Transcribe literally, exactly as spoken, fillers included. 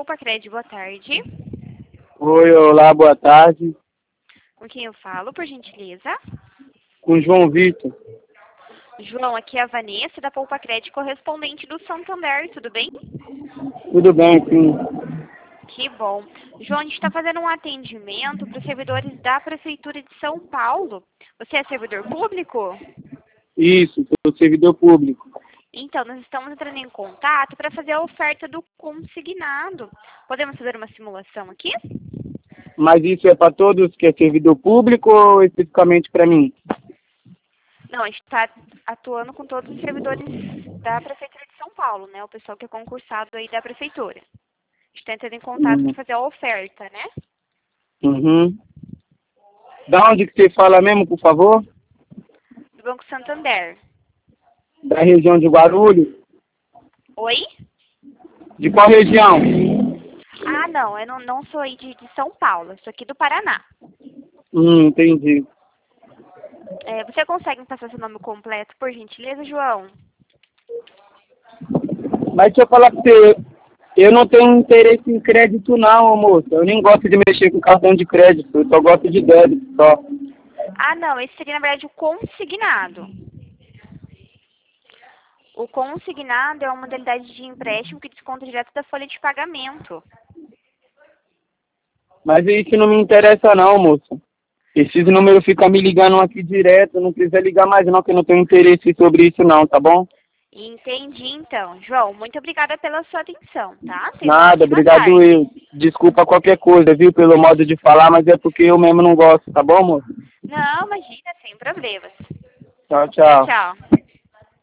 Poupa-Cred, boa tarde. Oi, olá, boa tarde. Com quem eu falo, por gentileza? Com o João Vitor. João, aqui é a Vanessa, da Poupa-Cred, correspondente do Santander, tudo bem? Tudo bem, sim. Que bom. João, a gente está fazendo um atendimento para os servidores da Prefeitura de São Paulo. Você é servidor público? Isso, sou servidor público. Então, nós estamos entrando em contato para fazer a oferta do consignado. Podemos fazer uma simulação aqui? Mas isso é para todos que é servidor público ou especificamente para mim? Não, a gente está atuando com todos os servidores da Prefeitura de São Paulo, né? O pessoal que é concursado aí da Prefeitura. A gente está entrando em contato Uhum. para fazer a oferta, né? Uhum. Da onde que você fala mesmo, por favor? Do Banco Santander. Da região de Guarulhos? Oi? De qual região? Ah, não, eu não, não sou aí de, de São Paulo, eu sou aqui do Paraná. Hum, entendi. É, você consegue me passar seu nome completo, por gentileza, João? Mas deixa eu falar pra você, eu não tenho interesse em crédito não, moça. Eu nem gosto de mexer com cartão de crédito, eu só gosto de débito só. Ah, não, esse seria, na verdade, o consignado. O consignado é uma modalidade de empréstimo que desconta direto da folha de pagamento. Mas isso não me interessa não, moça. Esses números ficam me ligando aqui direto, não precisa ligar mais não, que eu não tenho interesse sobre isso não, tá bom? Entendi, então. João, muito obrigada pela sua atenção, tá? Tenha uma Nada, ótima obrigado tarde. eu. Desculpa qualquer coisa, viu, pelo modo de falar, mas é porque eu mesmo não gosto, tá bom, moço? Não, imagina, sem problemas. Tchau, Tchau, tchau. tchau.